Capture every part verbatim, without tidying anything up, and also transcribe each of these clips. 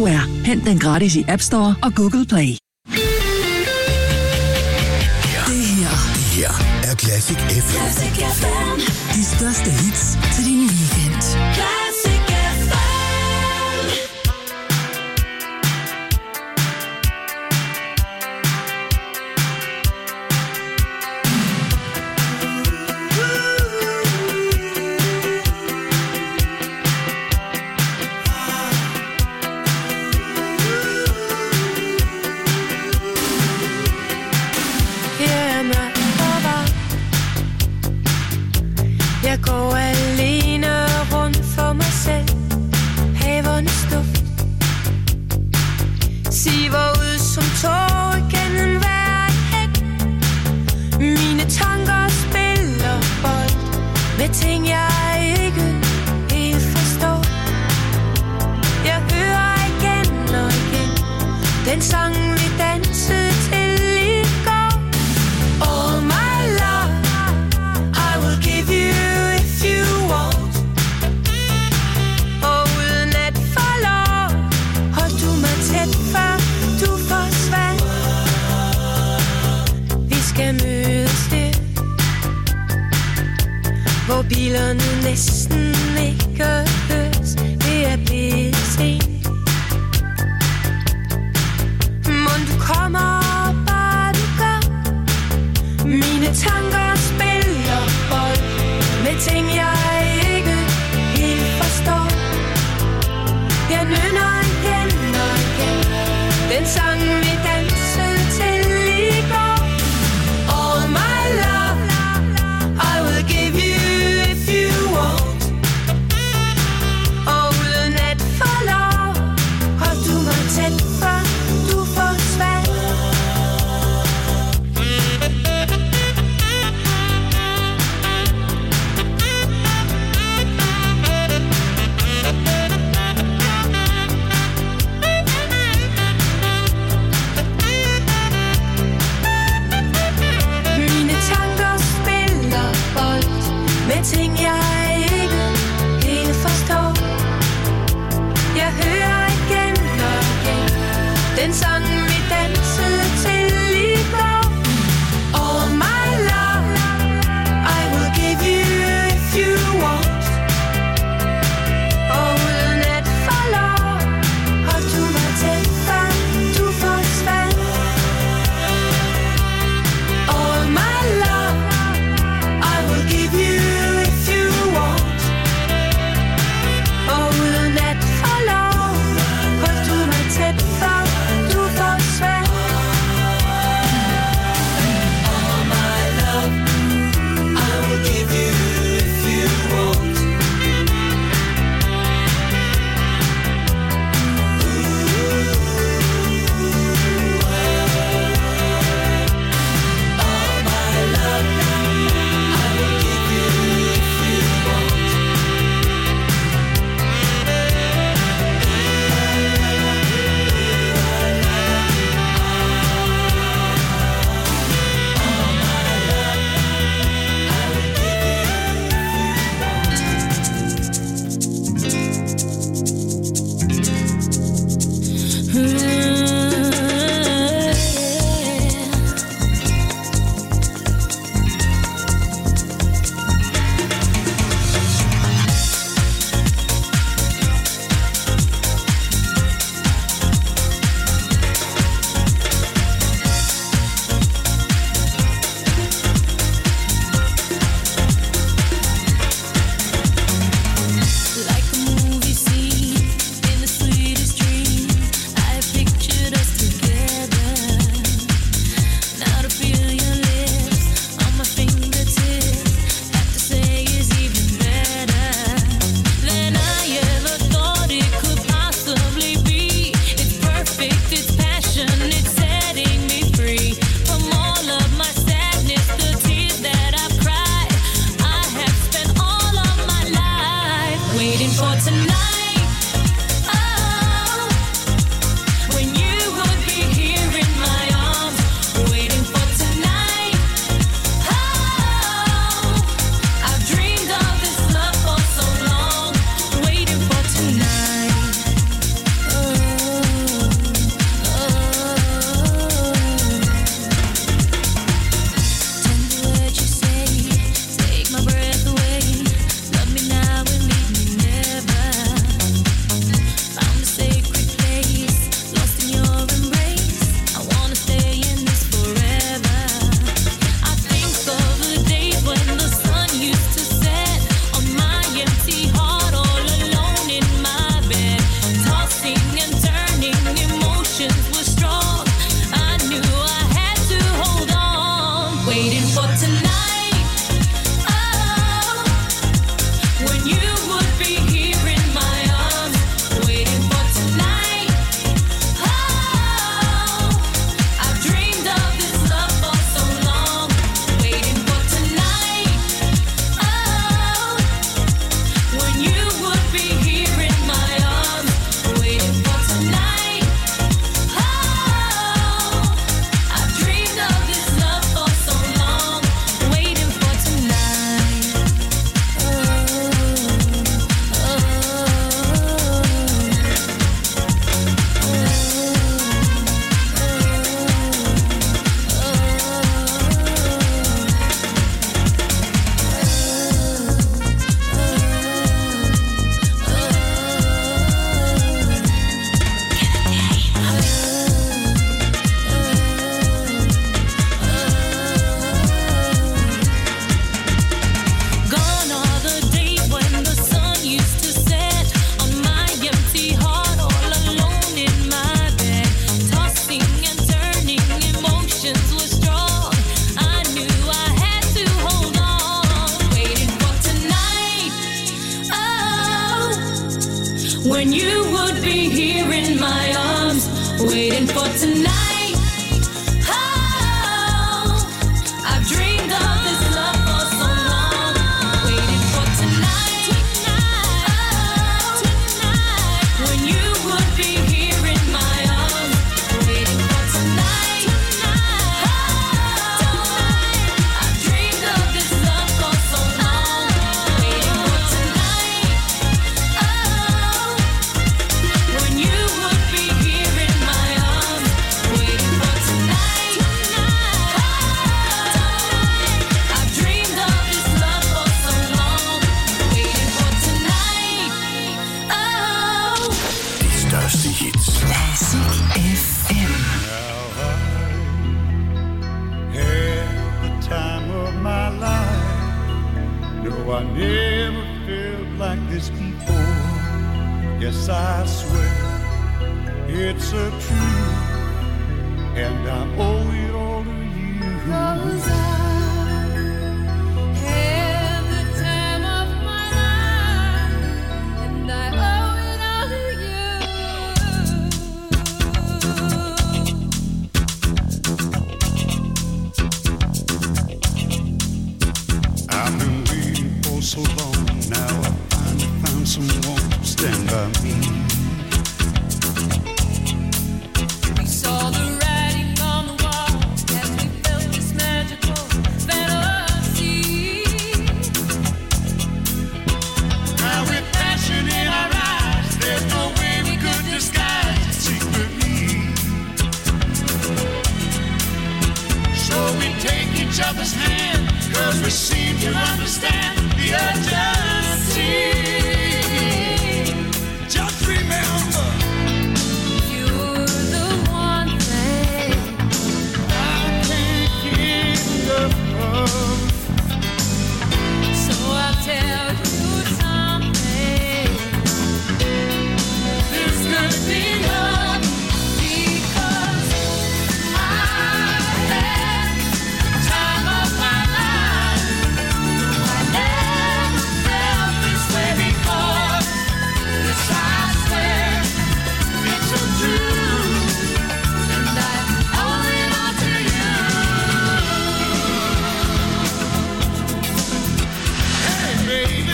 du er. Hent den gratis i App Store og Google Play. Det her, det her er Classic F M. Classic F M. De største hits til din weekend. Classic F M. Jeg går alene waiting for tonight. I never felt like this before. Yes, I swear it's a truth, and I owe it all to you. 'Cause I had the time of my life, and I owe it all to you. I've been waiting for so long now. I finally found someone to stand by me. We saw the writing on the wall as we felt this magical fantasy. Now with passion in our eyes, there's no way we could disguise it secretly. So we take each other's hand, 'cause we seem to understand the urgency. Just remember, you're the one thing I can't get enough of. So I'll tell you something. This could be love, because I had the time of my life. I never felt this way before. Yes, I swear it's so true, and I owe it all to you. Hey, baby,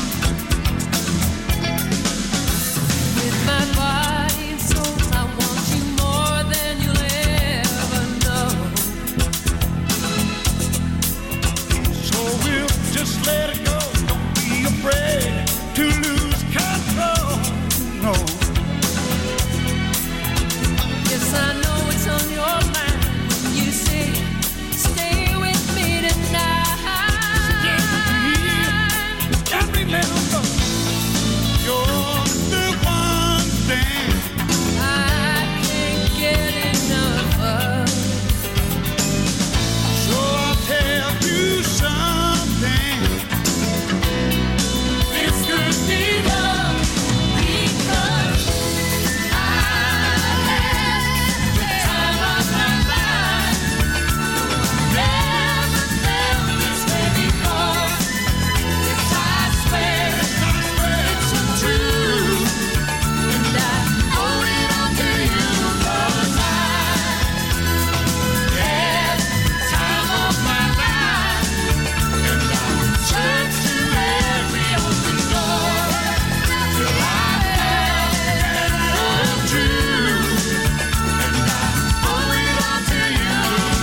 with my body and soul, I want you more than you'll ever know. So we'll just let it go. Don't be afraid to lose control. No. Yes, I know it's on your mind when you say, stay with me tonight. Stay with me. And remember, you're the one thing I can't get enough of. So I'll tell you something. This could be love, because I had the time of my life. Never felt this way before. Yes, I swear it's so true, and I owe it all to you. 'Cause I had the time of my life, and I turn to every open door till I had love true, and I owe it all to you.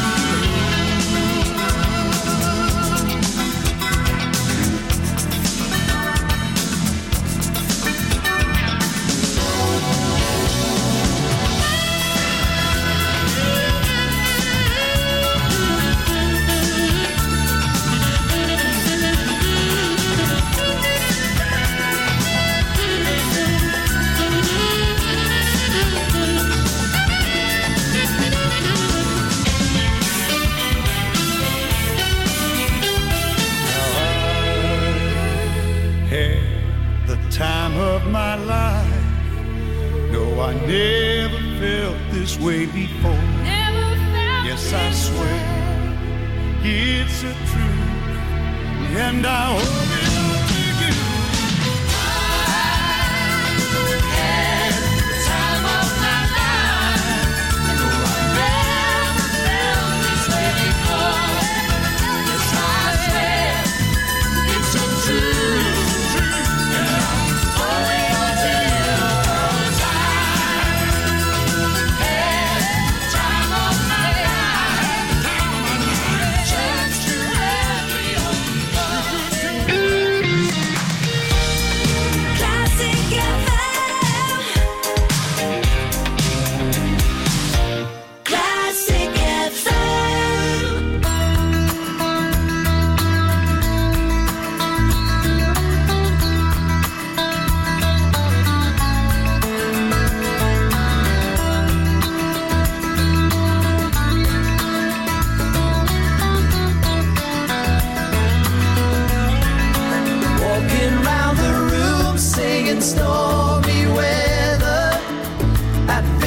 Had the time of my life. No, I never felt this way before. Never felt yes, I swear it's a truth, and I owe it all to you. I had the time of my life.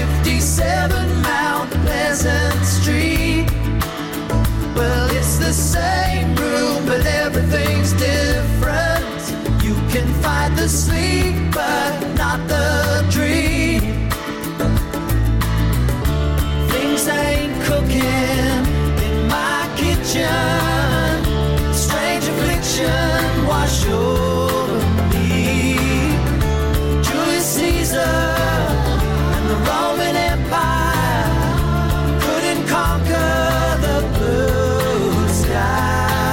fifty-seven Mount Pleasant Street. Well, it's the same room, but everything's different. You can fight the sleep, but not the dream. Things ain't cooking in my kitchen. Strange affliction wash over me. Julius Caesar and the Roman Empire couldn't conquer the blue sky.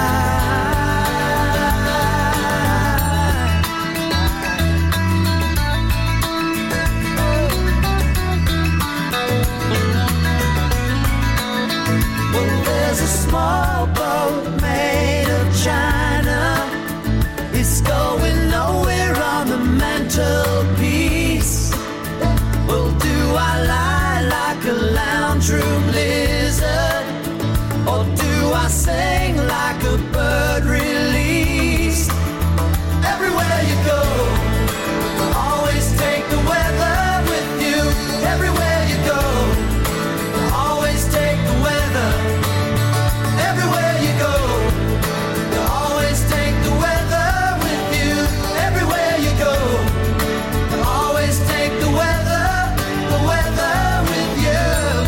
Well, there's a small boat made of china. It's going nowhere on the mantelpiece. Well, do I lie like a lounge room lizard, or do I sing like a bird released? Everywhere you go, always take the weather with you. Everywhere you go, always take the weather. Everywhere you go, you always take the weather with you. Everywhere you go, you always take the weather, the weather with you.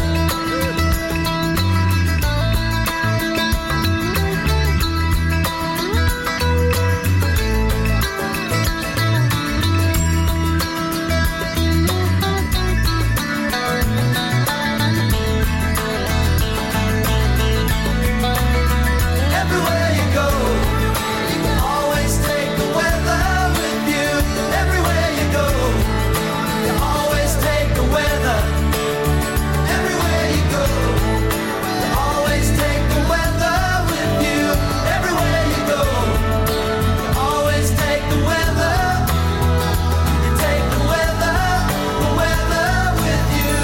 Everywhere you go, you always take the weather with you. Everywhere you go, you always take the weather. Everywhere you go, you always take the weather with you. Everywhere you go, you always take the weather. You take the weather, the weather with you.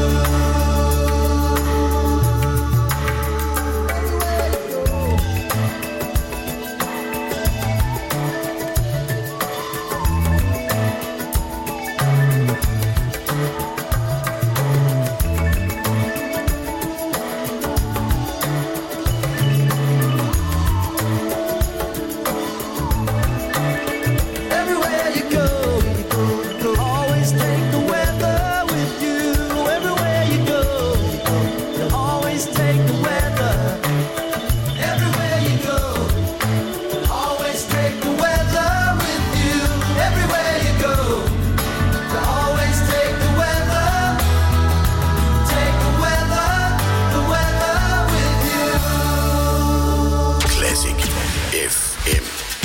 Everywhere you go, you go, you go. Always take the weather with you. Everywhere you go, you go, you always take the weather. Everywhere you go, you always take the weather with you. Everywhere you go, you always take the weather. Take the weather, the weather with you. Classic F M.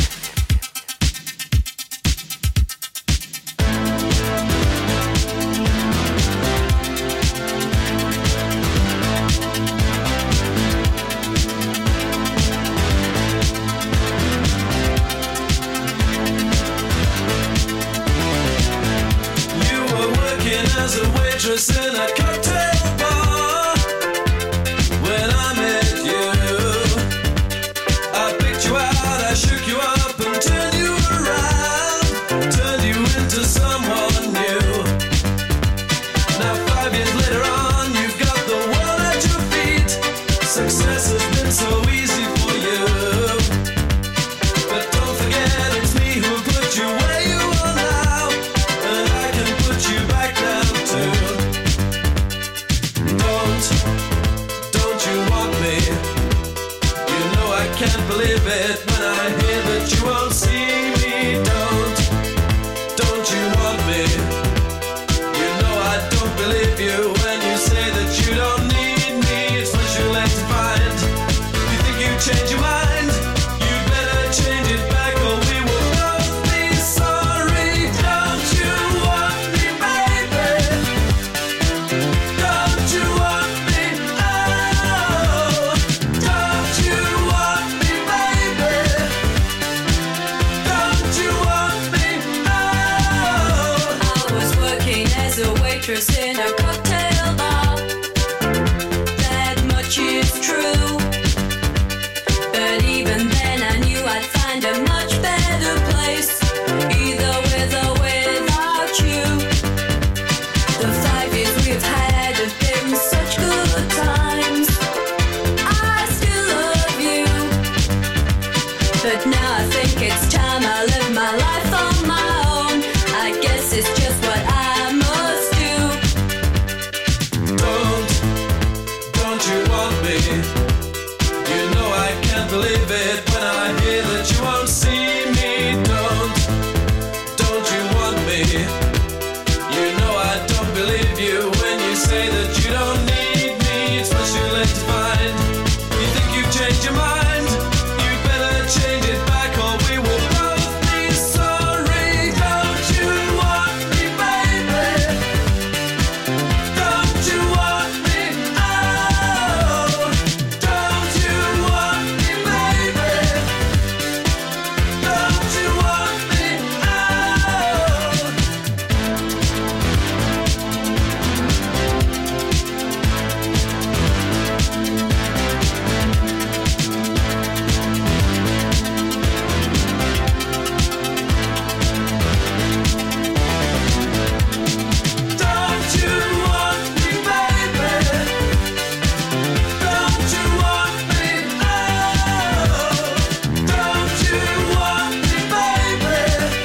You were working as a waitress in a cocktail bar when I met you. I picked you out, I shook you up and turned you around, turned you into someone new. Now five years later on, you've got the world at your feet. Success has been so easy for you. But don't forget it's me who put you where you are now, and I can put you back down too. Don't, don't you want me? You know I can't believe it when I hear that you won't see me. Don't, don't you want me? You know I don't believe you when you say that you don't need me. It's what you like to find. You think you change your mind? You better change it back or we will both be sorry. Don't you want me, baby? Don't you want me? Oh, don't you want me, baby? Don't you want me? Oh. I was working as a waitress in a cocktail bar. That much is true. But even then I knew I'd find a much better place, either with or without you. The five years we've believe it when I hear that you won't see me. Don't, don't you want me? You know I don't believe you when you say that you don't need me. It's much too late to find. You think you've changed your mind? You better change it back or we will both be sorry. Don't you want me, baby? Don't you want me? Oh, don't you want me, baby? Don't you want me? Oh. Don't you want me, baby? Don't you want me? Oh, don't you want me, baby?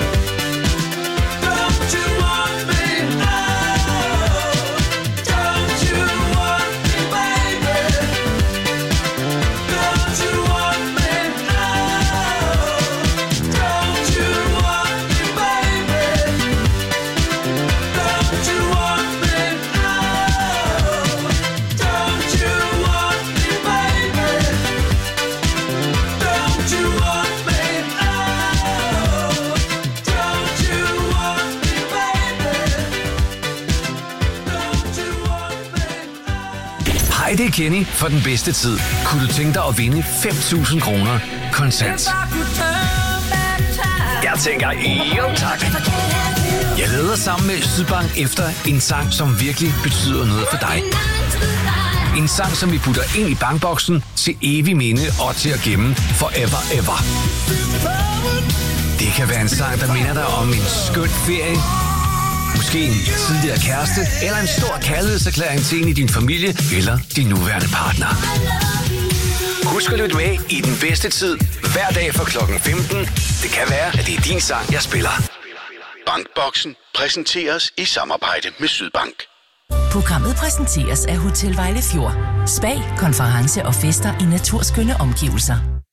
Don't you want me? Oh, don't you want me, baby? Don't you want me? Oh, don't you want me, baby? Don't you want me? Oh, don't you want me, baby? Don't you want me? Oh, don't you want me, baby? Don't you want me? Hej, det er Kenny for den bedste tid. Kunne du tænke dig at vinde fem tusind kroner kontant? Jeg tænker, jo tak. Jeg leder sammen med Sydbank efter en sang, som virkelig betyder noget for dig. En sang, som vi putter ind i bankboksen til evig minde og til at gemme forever ever. Det kan være en sang, der minder dig om en skøn ferie, måske en tidligere kæreste, eller en stor kærlighedserklæring til en i din familie eller din nuværende partner. Husk at lytte med i den bedste tid, hver dag fra klokken femten. Det kan være, at det er din sang, jeg spiller. Bankboksen præsenteres i samarbejde med Sydbank. Programmet præsenteres af Hotel Vejle Fjord. Spa, konference og fester i naturskønne omgivelser.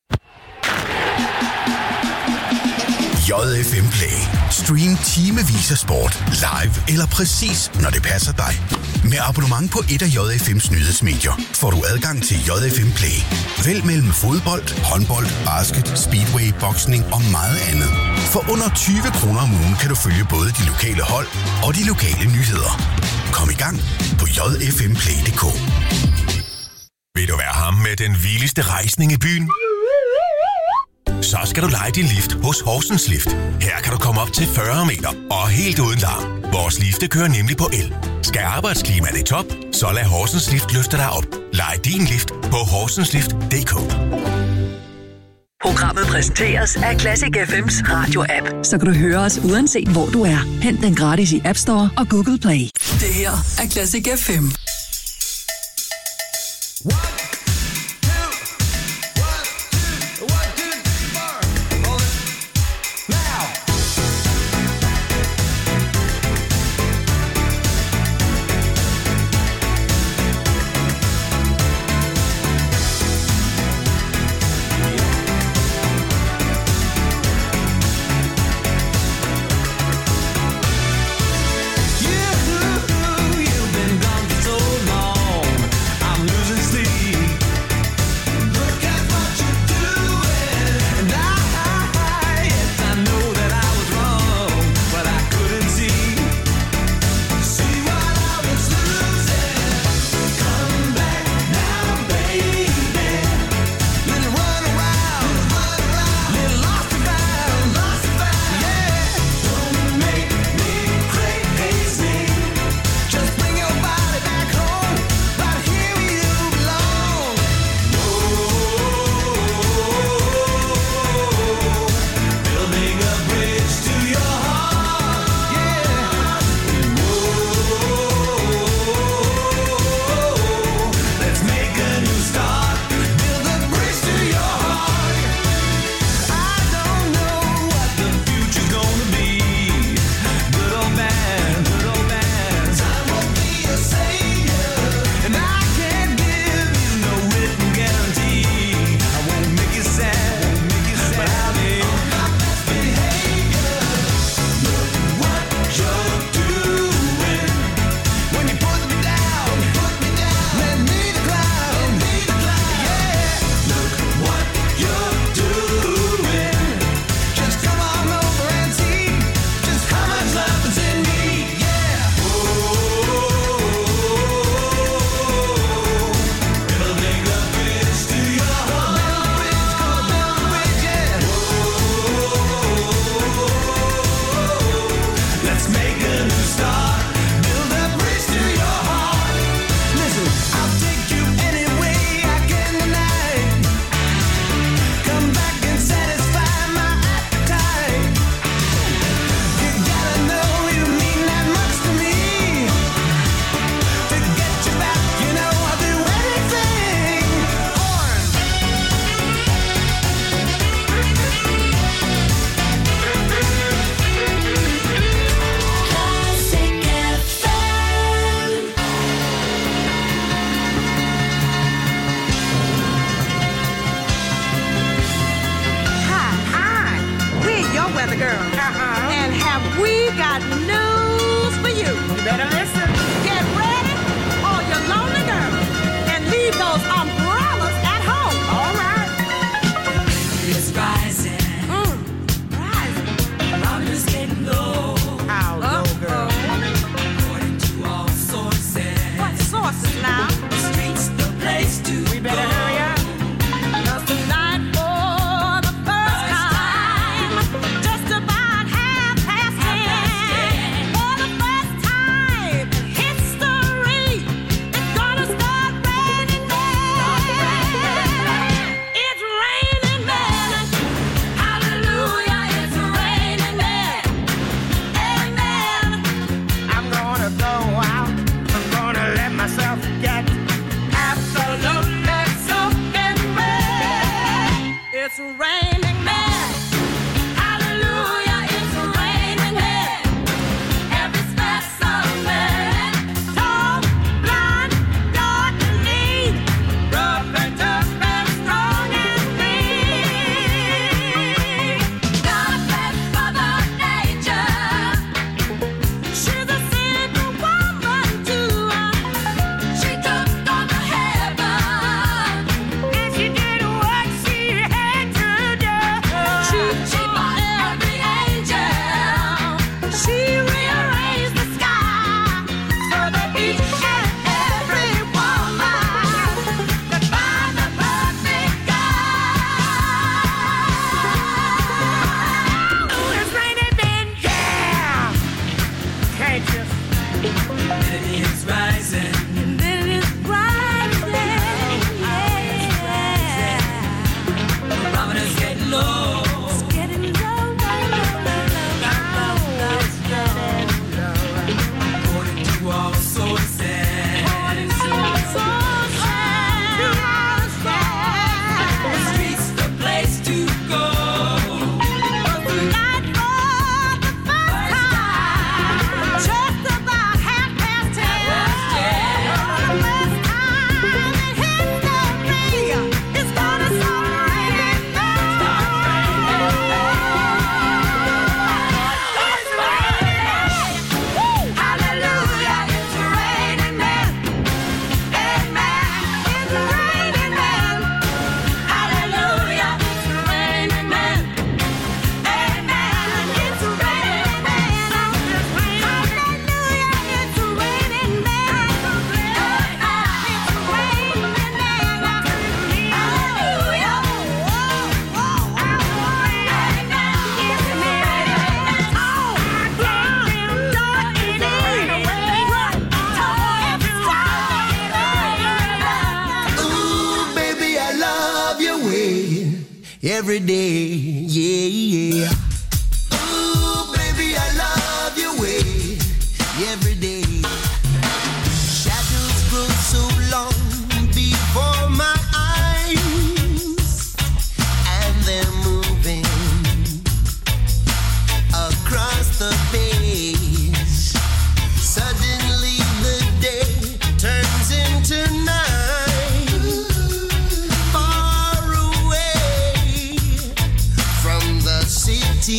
J F M Play. Stream timevis af sport, live eller præcis, når det passer dig. Med abonnement på et af J F M's nyhedsmedier får du adgang til J F M Play. Vælg mellem fodbold, håndbold, basket, speedway, boksning og meget andet. For under tyve kroner om ugen kan du følge både de lokale hold og de lokale nyheder. Kom i gang på j f m play punktum d k. Vil du være ham med den vildeste rejsning i byen? Så skal du leje din lift hos Horsens Lift. Her kan du komme op til fyrre meter og helt uden larm. Vores lifte kører nemlig på el. Skal arbejdsklimaet i top, så lad Horsens Lift løfte dig op. Lej din lift på horsenslift punktum d k. Programmet præsenteres af Classic F M's radio-app, så kan du høre os uanset hvor du er. Hent den gratis i App Store og Google Play. Det her er Classic F M. You've been gone for so better listen. Get ready, all you lonely girls, and leave those umbrellas at home. All right. It's rising. Mm. Rising. Thermometer's getting low. How low, girl? According to all sources. What sources now? The streets, the place to We better go. hurry up. 'Cause tonight, for the first time, just about half past ten, for the first time in history, it's gonna start raining men. It's raining men. Hallelujah, it's raining men. Amen. I'm gonna go out. I'm gonna let myself get absolutely soaking wet. It's raining men. Hallelujah, it's raining men. Every specimen, tall, blind, dark and neat, rough and tough and strong and mean. God bless Mother Nature. She's a single woman too. She took on the heaven, and she did what she had to do. She, she bought every angel. She rearranged the sky so that each and every woman could find the perfect guy. Ooh, it's raining men, yeah. Can't you? It's rising. And then it's rising, yeah. Thermometer's getting low. It's getting low, low, low, low, low, it's getting low. According to all sources. According to our sources, The streets, the place to go. tonight for the first time, just about half past ten, for the first time in history, it's gonna start raining men. It's raining. Woo! Hallelujah, it's raining men. Amen. It's raining men. Hallelujah, it's raining men. Amen. It's raining men. Hallelujah, it's raining men. It's raining men. Hallelujah. Whoa, whoa, amen. It's raining. Oh, I can't enjoy it anyway. Ooh, baby, I love your way every day, yeah, yeah. Ooh, baby, I love your way every day. Shadows grow so long before my eyes, and they're moving across the page. Suddenly the day turns into night, far away from the city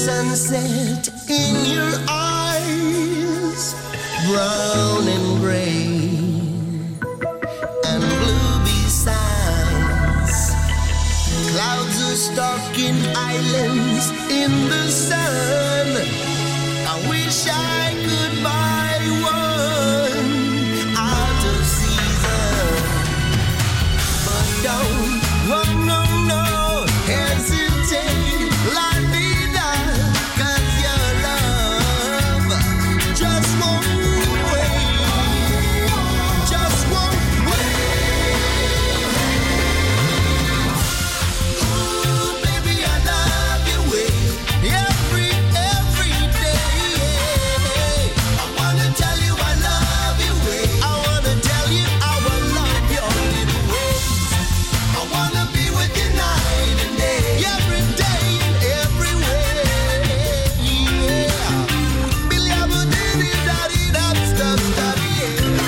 sunset in your eyes, brown and gray and blue besides. Clouds are stalking islands in the sun. I wish I could buy one out of season, but don't, oh no, no, hesitate, let me down, 'cause your love just won't wait, just won't wait. Ooh, baby, I love your way, every, every day. I wanna tell you I love your way, I wanna tell you how I love your little ways. I wanna be with you night and day, every day and every way. Yeah. Billy, I would do it, daddy, that stuff, daddy, yeah.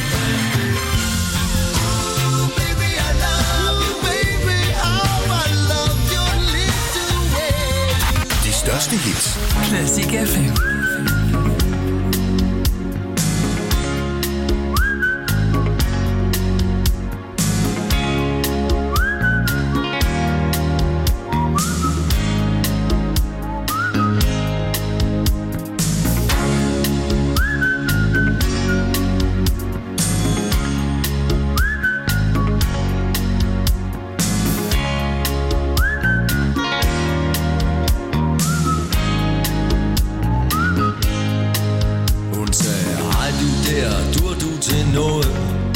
Ooh, baby, I love you, baby, how I love your little ways. De største hits Classic F M. Hun sagde, hej du der, dur du til noget?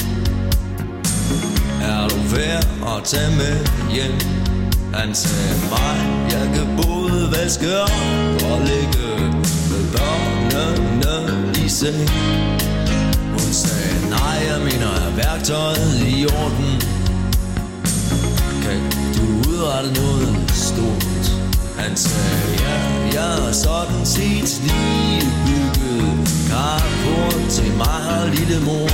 Er du værd at tage med hjem? Han sagde, mig, jeg kan både vaske op og lægge med børnene i seng. Hun sagde, nej, jeg mener, er værktøjet i orden? Kan du udrette noget stort? Han sagde, ja, jeg er sådan set lige bygget carport til mig og lille mor.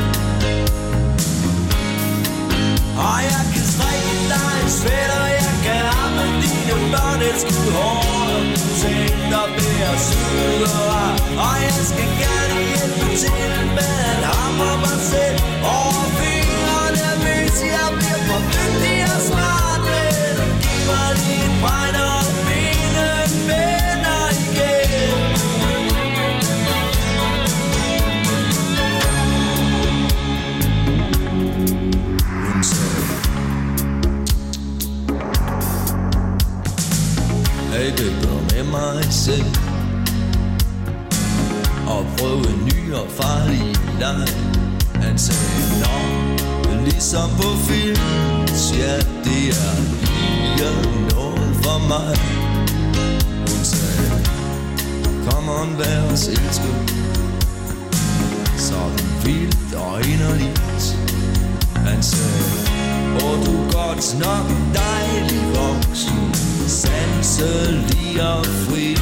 Og jeg kan strikke dig en sweater, jeg kan ramme dine børn et skud hår. Tænk dig ved at syde og jeg skal gerne hjælpe til med at hamre mig selv over fingrene, hvis jeg bliver for dygtig og smart. Men giv mig lige en brænder og mine venner igen. Hun sagde, hey, det går med mig selv og prøve en ny og farlig leg. Han sagde, nå, ligesom på film, ja, det er lige noget for mig. Hun sagde, kom on, vær os elsket, sådan vildt og inderligt. Han sagde, åh, du er godt nok dejlig voksen, sanselig og fri.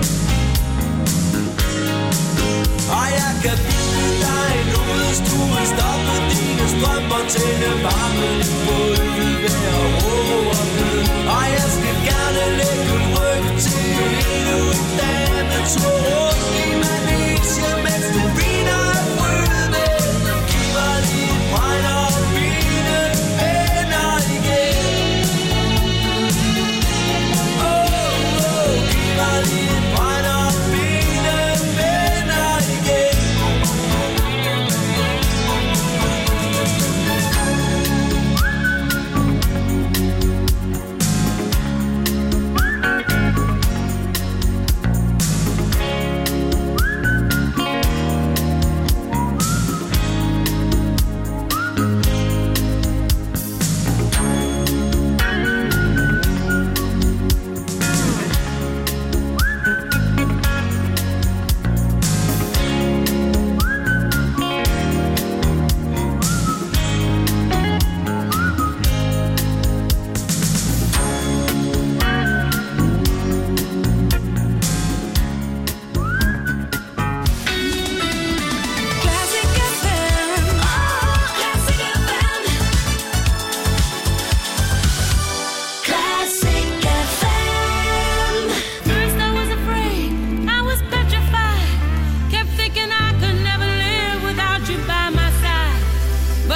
Og jeg kan bide dig nu, hvis du vil stoppe dine strømper, tænde varmen på ølvær og ned. Og jeg skal gerne lægge ryg til endnu en dametur rundt i Malaysia, mens du viner af frøde. Giv mig lige et brænder og mine venner igen. Oh, oh, giv mig lige et brænder og mine venner igen.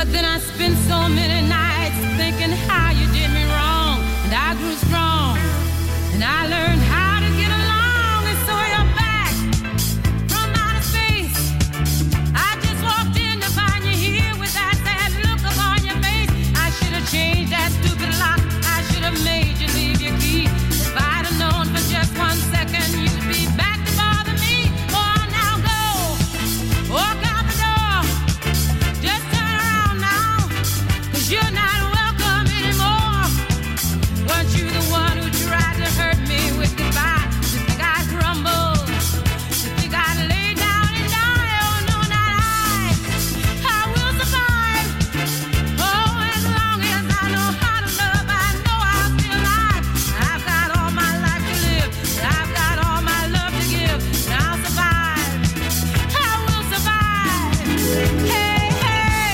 But then I spent so many nights thinking how you did me wrong, and I grew strong, and I learned how to get along, and so you're back from outer space. I just walked in to find you here with that sad look upon your face. I should have changed that stupid lock. I should have made you leave your key. If I'd have known for just one second you'd be back to bother me. Go on now, go. Walk out the door. Just turn around now, 'cause you're not welcome anymore. Weren't you the one who tried to hurt me with goodbye? You think I'd crumble? You think I'd lay down and die? Oh no, not I. I will survive. Oh, as long as I know how to love, I know I'll be alive. I've got all my life to live. I've got all my love to give. And I'll survive. I will survive. Hey, hey.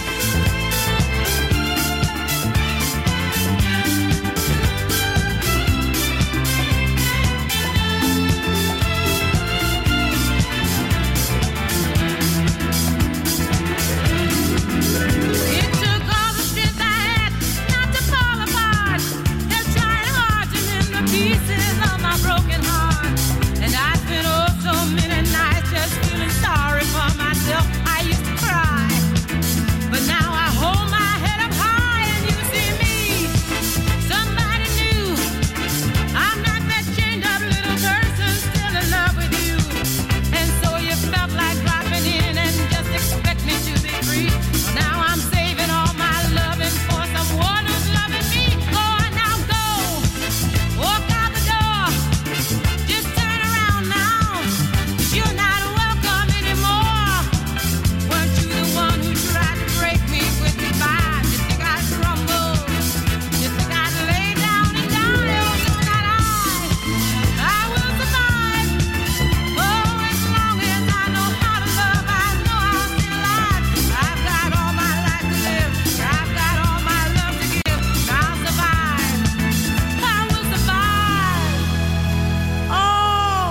It took all the strength I had not to fall apart. They're trying hard to mend the pieces of my broken heart. And I spent oh so many nights just feeling sorry for myself. I used to cry, but now I hold my head up high and you see me, somebody new. I'm not that chained up little person still in love with you. And so you felt like dropping in and just expect me to be free. Now I'm saving all my loving for someone who's loving me. Go on now, go. Walk out the door. Just turn around now, 'cause you're not welcome anymore. Weren't you the one who tried to break me with goodbye? You think I'd crumble? You think I'd lay down and die? Oh, no, not I. I will survive. Oh, as long as I know how to love, I know I'll stay alive. I've got all my life to live. I've got all my love to give. And I'll survive. I will survive. Oh.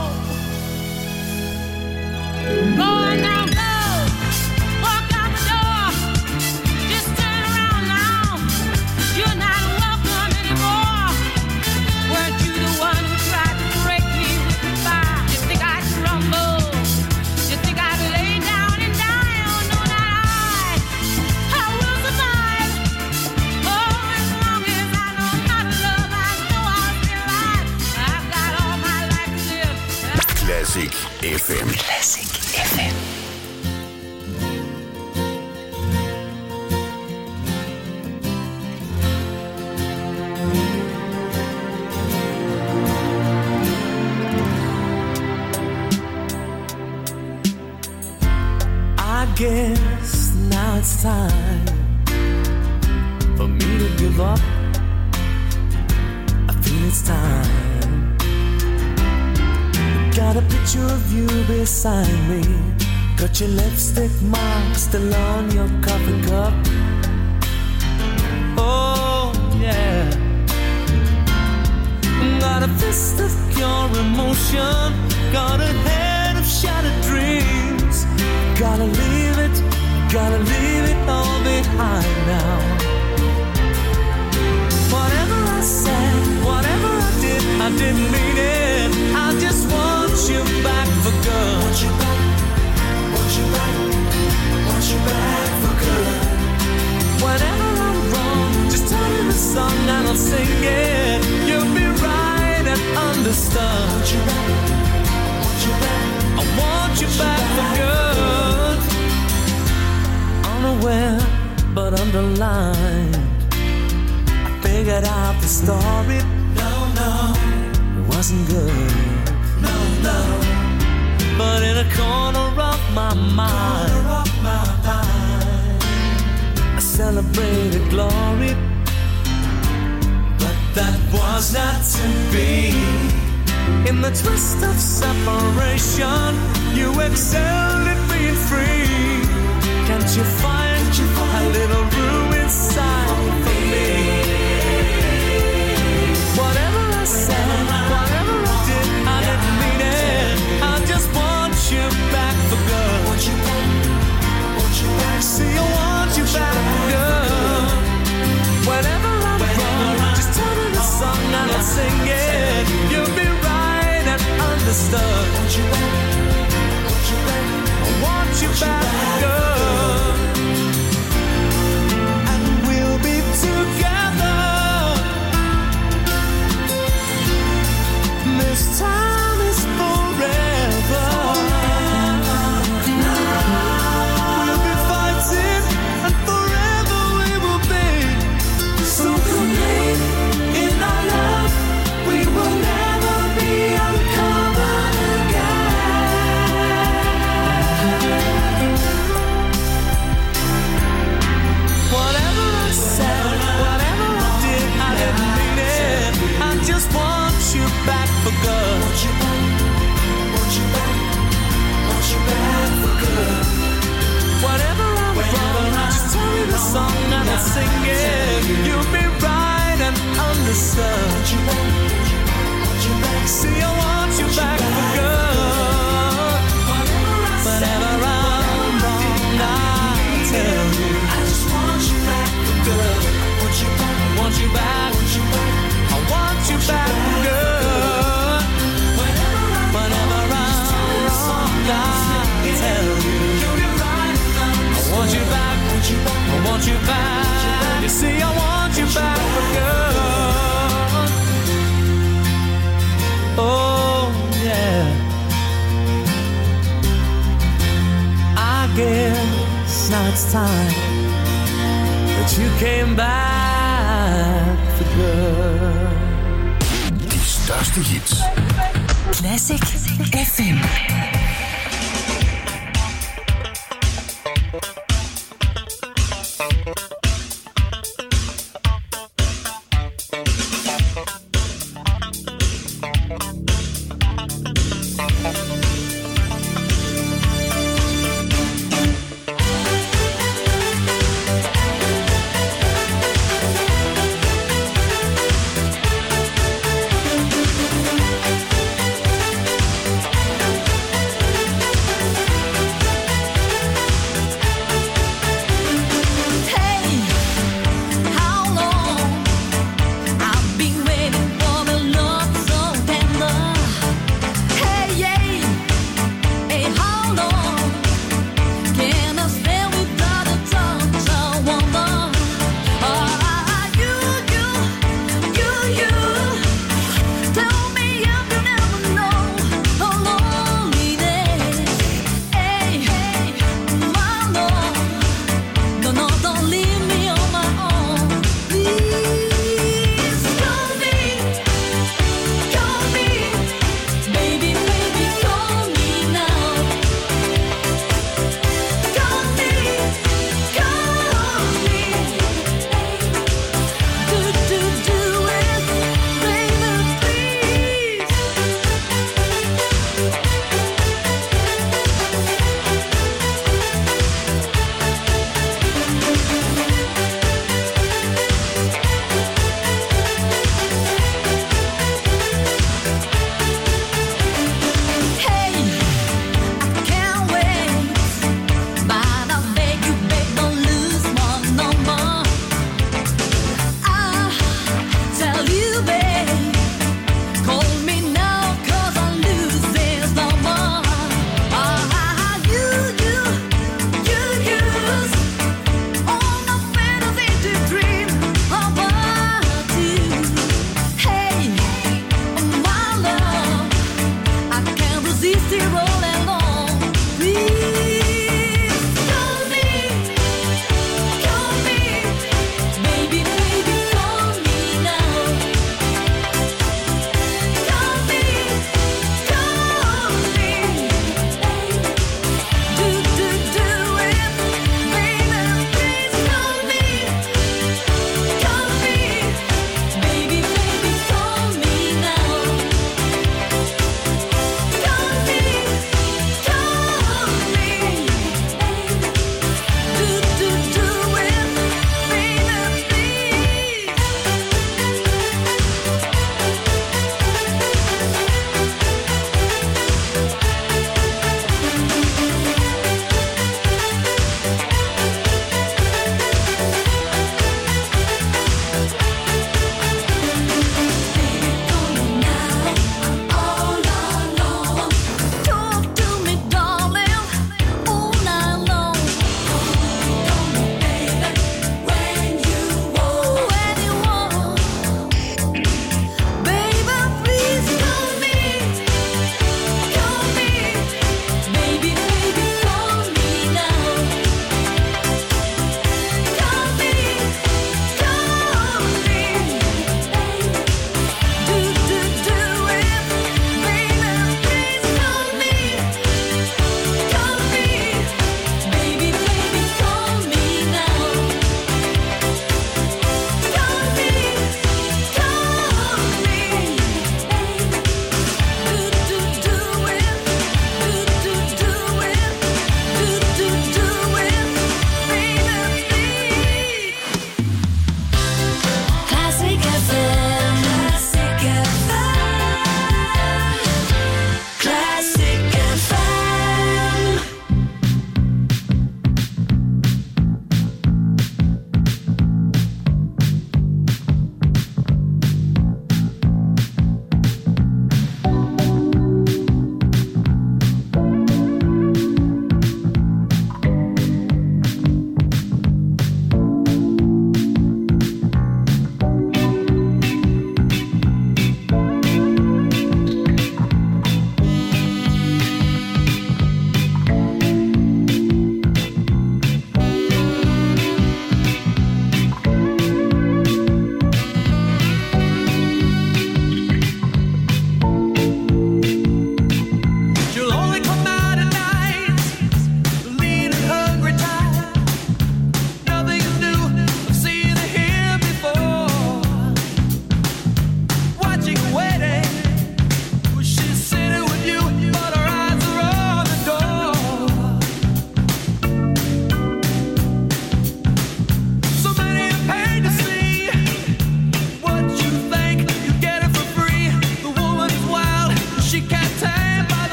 Go on now, go. Walk out the door. Just turn around now, 'cause you're not welcome anymore. Weren't you the one who tried to break me with goodbye? You think I'd crumble? You think I'd lay down and die? Oh no, not I. I will survive. Oh, as long as I know how to love, I know I'll be alive. I've got all my life to live. Classic F M. Classic F M. I guess now it's time for me to give up. I feel it's time. Got a picture of you beside me. Got your lipstick mark still on your coffee cup. Oh, yeah. Got a fist of pure emotion. Got a head of shattered dreams. Gotta leave it, gotta leave it all behind now. Whatever I said, whatever I did, I didn't mean it. I just want you back for good. Want you back, want you back, want you back for good. Whenever I'm wrong, just tell me the song and I'll sing it. You'll be right and understood. Want you back, want you back, I want you back for good. Unaware but underlined, I figured out the story. No, no, it wasn't good. No, no, but in a corner of my mind, corner of my mind, I celebrated glory. But that was not to be. In the twist of separation, you excelled at being free. Can't you find, you find a little room inside for me? Whatever I said, whatever I did, I didn't mean it. I just want you back for good. Want you back, want you back. See, I want you back. guess now it's time that you came back for good. De største hits. Classic F M.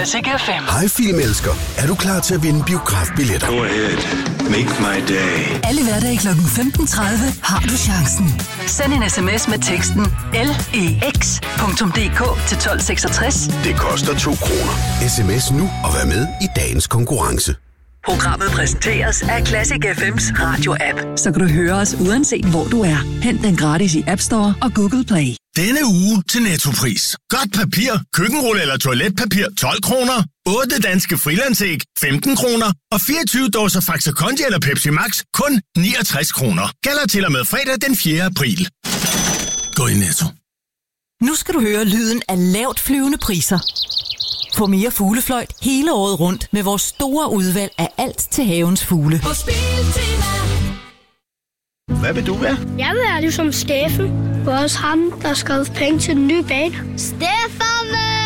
Classic F M. Hej filmelsker. Er du klar til at vinde biografbilletter? Go ahead. Make my day. Alle hverdage kl. femten tredive har du chancen. Send en sms med teksten L E X punktum D K til tolv seksogtres. Det koster to kroner. Sms nu og vær med i dagens konkurrence. Programmet præsenteres af Classic F M's radio-app, så kan du høre os uanset hvor du er. Hent den gratis i App Store og Google Play. Denne uge til Nettopris. Godt papir, køkkenrulle eller toiletpapir tolv kroner. otte danske frilandsæg femten kroner. Og fireogtyve dåser Faxe Kondi eller Pepsi Max kun niogtres kroner. Gælder til og med fredag den fjerde april. Gå i Netto. Nu skal du høre lyden af lavt flyvende priser. Få mere fuglefløjt hele året rundt med vores store udvalg af alt til havens fugle. På Spiltema. Hvad vil du være? Jeg vil være ligesom Steffen. Det var også ham, der skrev penge til den nye bane. Steffen!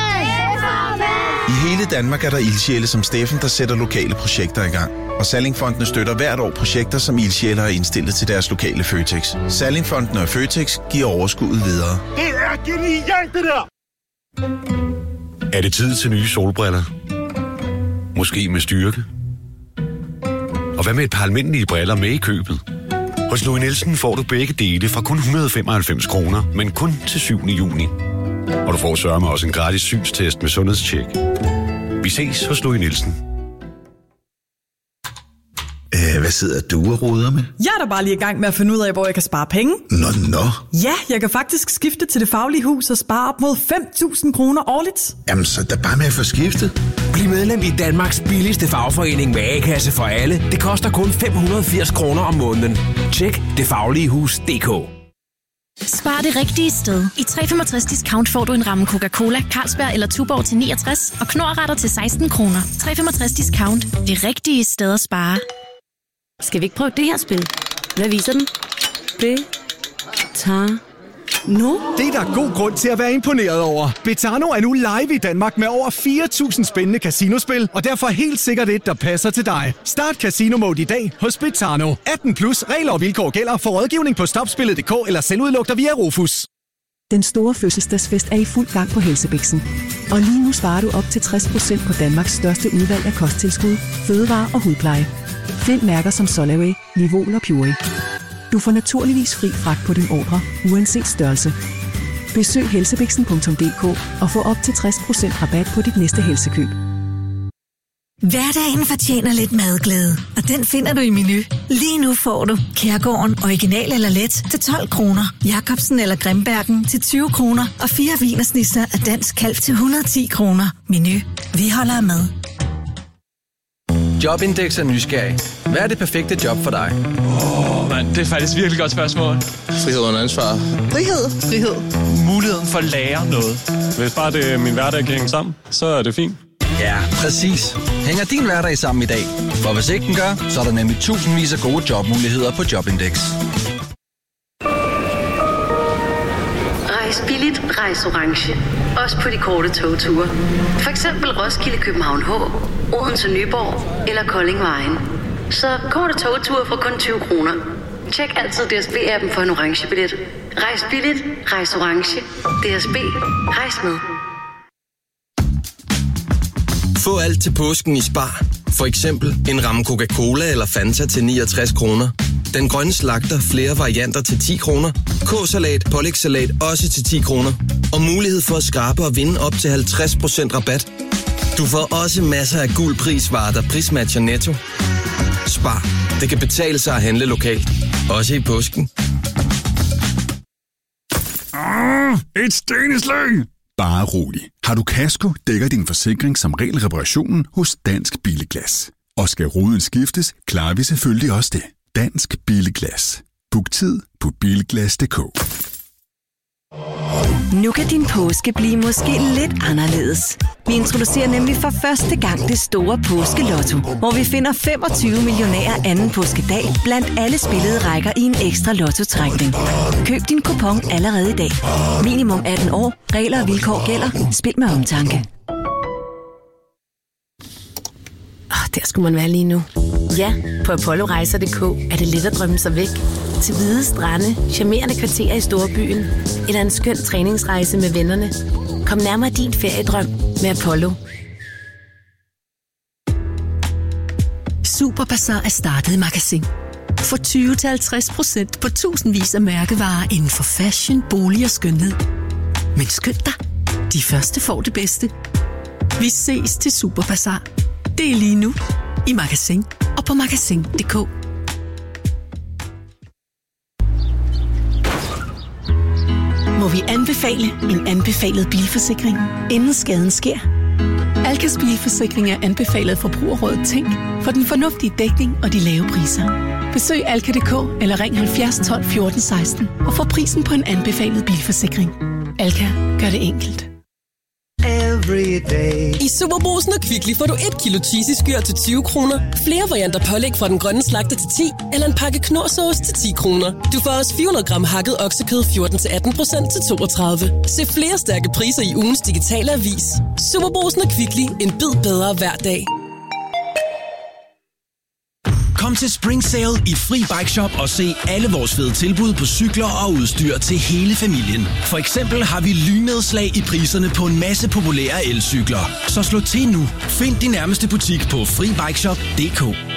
I hele Danmark er der ildsjæle som Steffen, der sætter lokale projekter i gang. Og Sallingfondene støtter hvert år projekter, som ildsjæle har indstillet til deres lokale Føtex. Sallingfondene og Føtex giver overskuddet videre. Det er genialt, det der! Er det tid til nye solbriller? Måske med styrke? Og hvad med et par almindelige briller med i købet? Hos Louis Nielsen får du begge dele fra kun et hundrede og femoghalvfems kroner, men kun til syvende juni. Og du får sørme også en gratis synstest med sundhedstjek. Vi ses hos Louis Nielsen. Æh, hvad sidder du og roder med? Jeg er da bare lige i gang med at finde ud af, hvor jeg kan spare penge. Nå, nå. Ja, jeg kan faktisk skifte til Det Faglige Hus og spare op mod fem tusind kroner årligt. Jamen, så er der bare med at få skiftet. Bliv medlem i Danmarks billigste fagforening med A-kasse for alle. Det koster kun fem hundrede og firs kroner om måneden. Tjek det faglige hus punktum d k. Spar det rigtige sted. I tre komma femogtres discount får du en ramme Coca-Cola, Carlsberg eller Tuborg til niogtres og Knorr-retter til seksten kroner. tre komma femogtres discount. Det rigtige sted at spare. Skal vi ikke prøve det her spil? Hvad viser den? Det tager nu. Det er der god grund til at være imponeret over. Betano er nu live i Danmark med over fire tusind spændende casinospil, og derfor helt sikkert et, der passer til dig. Start Casino Mode i dag hos Betano. atten plus regler og vilkår gælder. For rådgivning på stopspillet punktum d k eller selvudlugter via Rufus. Den store fødselsdagsfest er i fuld gang på Helsebiksen. Og lige nu sparer du op til tres procent på Danmarks største udvalg af kosttilskud, fødevarer og hudpleje. Find mærker som Solaway, Livol og Puree. Du får naturligvis fri fragt på din ordre, uanset størrelse. Besøg helsebiksen punktum d k og få op til tres procent rabat på dit næste helsekøb. Hverdagen fortjener lidt madglæde, og den finder du i Menu. Lige nu får du Kærgården original eller let til tolv kroner, Jacobsen eller Grimbergen til tyve kroner og fire wienersnitzer af dansk kalv til et hundrede og ti kroner. Menu. Vi holder med. Jobindex er nysgerrig. Hvad er det perfekte job for dig? Åh, oh, mand, det er faktisk et virkelig godt spørgsmål. Frihed under ansvar. Frihed. Frihed. Muligheden for at lære noget. Hvis bare det er min hverdag kan hænge sammen, så er det fint. Ja, præcis. Hænger din hverdag sammen i dag? For hvis ikke den gør, så er der nemlig tusindvis af gode jobmuligheder på Jobindex. Rejs billigt, rejs orange. Også på de korte togture. For eksempel Roskilde, København H, Odense, Nyborg eller Kolding Vejen. Så korte togture for kun tyve kroner. Tjek altid D S B-appen for en orange billet. Rejs billigt, rejs orange. D S B. Rejs med. Få alt til påsken i Spar. For eksempel en ramme Coca-Cola eller Fanta til niogtres kroner. Den grønne slagter flere varianter til ti kroner. K-salat, pålægssalat også til ti kroner. Og mulighed for at skrabe og vinde op til halvtreds procent rabat. Du får også masser af guld prisvarer, der prismatcher Netto. Spar. Det kan betale sig at handle lokalt. Også i påsken. Ah, et steneslag! Bare rolig. Har du kasko, dækker din forsikring som regel reparationen hos Dansk Billiglas. Og skal ruden skiftes, klarer vi selvfølgelig også det. Dansk Billiglas. Book tid på billiglas punktum d k. Nu kan din påske blive måske lidt anderledes. Vi introducerer nemlig for første gang det store påskelotto, hvor vi finder femogtyve millionærer anden påskedag blandt alle spillede rækker i en ekstra lottotrækning. Køb din kupon allerede i dag. Minimum atten år. Regler og vilkår gælder. Spil med omtanke. Oh, der skulle man være lige nu. Ja, på apollorejser punktum d k er det let at drømme sig væk. Til hvide strande, charmerende kvarterer i storbyen eller en skøn træningsrejse med vennerne. Kom nærmere din feriedrøm med Apollo. Superbazar er startet i Magasin. Få tyve til halvtreds procent på tusindvis af mærkevarer inden for fashion, bolig og skønhed. Men skynd dig, de første får det bedste. Vi ses til Superbazar. Det er lige nu i Magasin og på magasin punktum d k. Må vi anbefale en anbefalet bilforsikring, inden skaden sker? Alkas bilforsikring er anbefalet Forbrugerrådet Tænk for den fornuftige dækning og de lave priser. Besøg alka punktum d k eller ring halvfjerds tolv fjorten seksten og få prisen på en anbefalet bilforsikring. Alka gør det enkelt. I Superbrugsen og Kvickly får du et kilo cheesy skyr til tyve kroner, flere varianter pålæg fra den grønne slagter til ti, eller en pakke knorrsauce til ti kroner. Du får også fire hundrede gram hakket oksekød fjorten til atten procent til toogtredive. Se flere stærke priser i ugens digitale avis. Superbrugsen og Kvickly. En bid bedre hver dag. Kom til Spring Sale i Fri Bike Shop og se alle vores fede tilbud på cykler og udstyr til hele familien. For eksempel har vi lynnedslag i priserne på en masse populære elcykler. Så slå til nu. Find din nærmeste butik på fri bike shop punktum d k.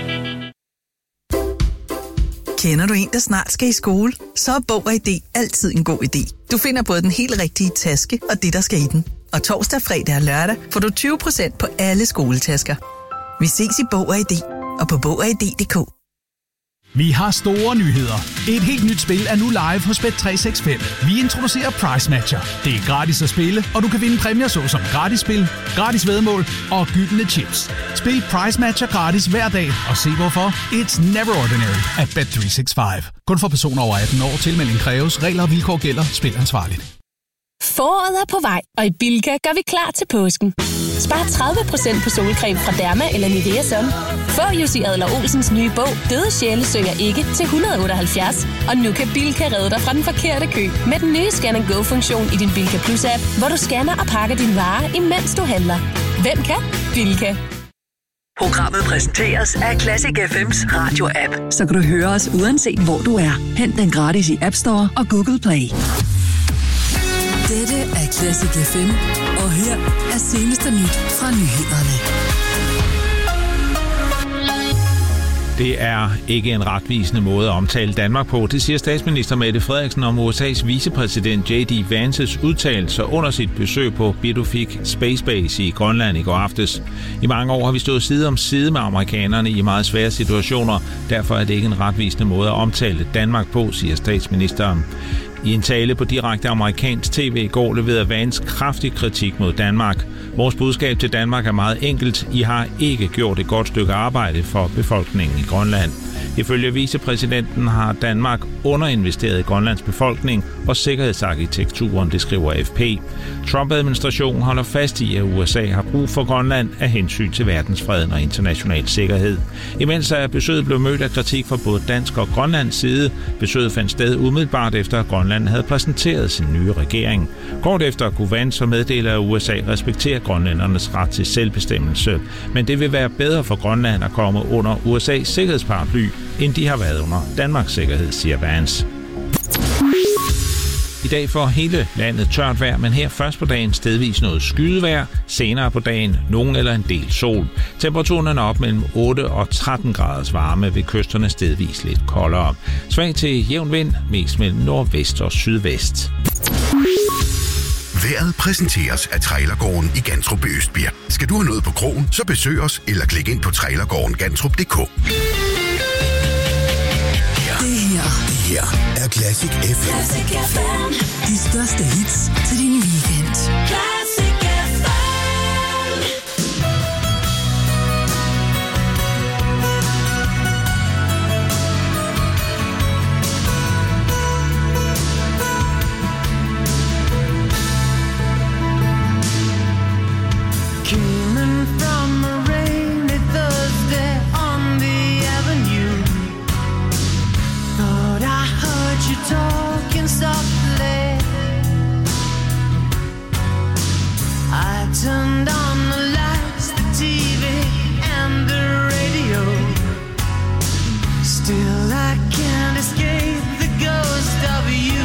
Kender du en, der snart skal i skole? Så er Bog og I D altid en god idé. Du finder både den helt rigtige taske og det, der skal i den. Og torsdag, fredag og lørdag får du tyve procent på alle skoletasker. Vi ses i Bog og I D og på bog og i d punktum d k. Vi har store nyheder. Et helt nyt spil er nu live hos Bet tre seks fem. Vi introducerer Price Matcher. Det er gratis at spille, og du kan vinde præmier såsom gratis spil, gratis væddemål og gyldne chips. Spil Price Matcher gratis hver dag, og se hvorfor. It's never ordinary at Bet tre seks fem. Kun for personer over atten år. Tilmelding kræves. Regler og vilkår gælder. Spil ansvarligt. Foråret er på vej, og i Bilka gør vi klar til påsken. Spar tredive procent på solcreme fra Derma eller Nivea Sun. Få Jussi Adler-Olsens nye bog, Døde sjæle synger ikke, til et hundrede og otteoghalvfjerds. Og nu kan Bilka redde dig fra den forkerte kø med den nye Scan and Go-funktion i din Bilka Plus-app, hvor du scanner og pakker dine varer, imens du handler. Hvem kan? Bilka. Programmet præsenteres af Classic F M's radio-app, så kan du høre os uanset hvor du er. Hent den gratis i App Store og Google Play. Dette er Classic F M, og her er seneste nyt fra nyhederne. Det er ikke en retvisende måde at omtale Danmark på. Det siger statsminister Mette Frederiksen om U S A's vicepræsident J D Vances udtalelser under sit besøg på Bidufik Space Base i Grønland i går aftes. I mange år har vi stået side om side med amerikanerne i meget svære situationer. Derfor er det ikke en retvisende måde at omtale Danmark på, siger statsministeren. I en tale på direkte amerikansk tv i går leverede Vance kraftig kritik mod Danmark. Vores budskab til Danmark er meget enkelt. I har ikke gjort et godt stykke arbejde for befolkningen i Grønland. Ifølge vicepræsidenten har Danmark underinvesteret i Grønlands befolkning og sikkerhedsarkitekturen, det skriver F P. Trump-administrationen holder fast i, at U S A har brug for Grønland af hensyn til verdensfreden og international sikkerhed. Imens er besøget blevet mødt af kritik fra både dansk og Grønlands side. Besøget fandt sted umiddelbart efter, at Grønland havde præsenteret sin nye regering. Kort efter kunne Vance meddele, at U S A respekterer grønlændernes ret til selvbestemmelse. Men det vil være bedre for Grønland at komme under U S A's sikkerhedsparaply, end de har været under Danmarks sikkerhed, siger Vance. I dag får hele landet tørt vejr, men her først på dagen stedvis noget skydevejr, senere på dagen nogen eller en del sol. Temperaturen er op mellem otte og tretten graders varme, ved kysterne stedvis lidt koldere. Svag til jævn vind, mest mellem nordvest og sydvest. Vejret præsenteres af Trailergården i Gantrup Østbjerg. Skal du have noget på krogen, så besøg os eller klik ind på trailergården gantrup punktum d k. Det her, det her er Classic F M. Classic F M. De største hits til din weekend. Classic F M. Coming from a rainy Thursday on the avenue, thought I heard you talking softly. I turned on the lights, the T V and the radio. Still I can't escape the ghost of you.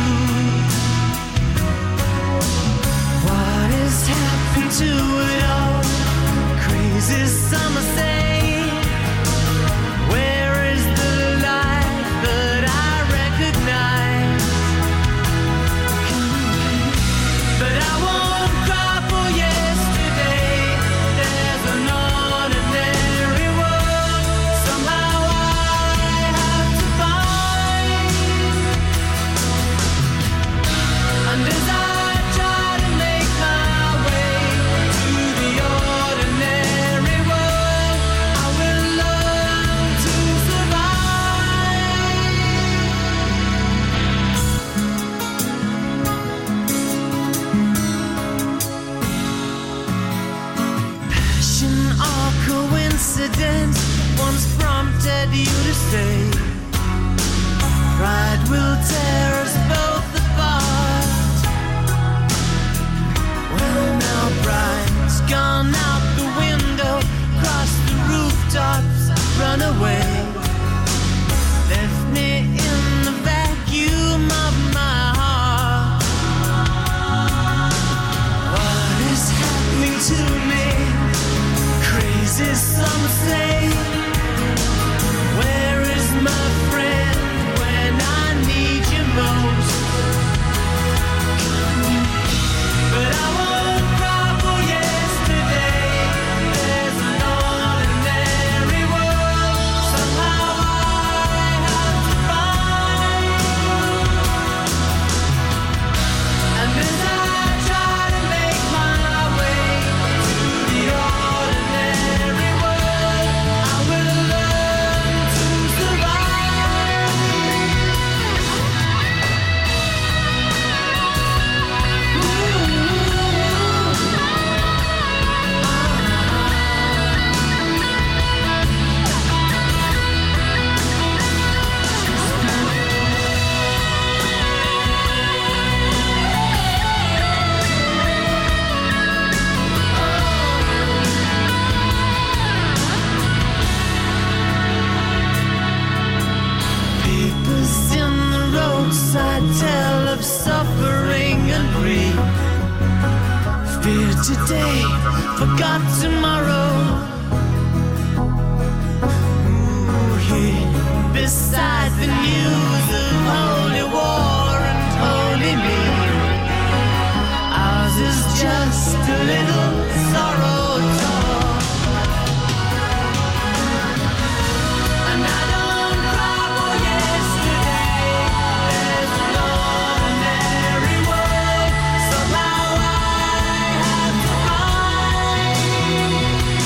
What has happened to it all? Crazy summer say Fortune or coincidence once prompted you to say, pride will tear us both apart. Well, now pride's gone out the window, cross the rooftops, run away, left me in the vacuum of my heart. What is happening to me? Crazy, some say. Where is my friend when I need you most? But I won't cry for yesterday. There's an ordinary world somehow I have to find. And as I try to make my way to the ordinary world, I will learn to survive. Papers in the roadside tell of suffering and grief. Fear today, forgot tomorrow. Ooh, here beside the news of holy war and holy me, ours is just a little sorrow talk. And I don't cry for yesterday. There's an ordinary world somehow I have to find.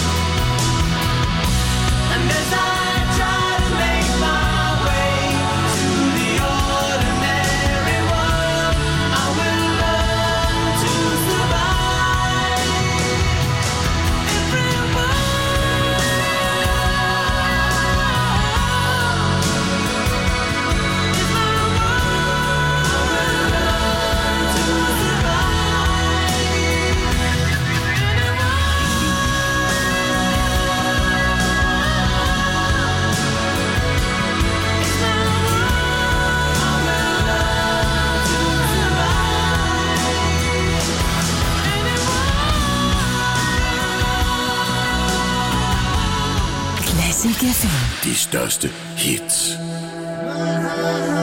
And as I try to make my way to the ordinary world, I will learn to survive. Classic F M. De største hits.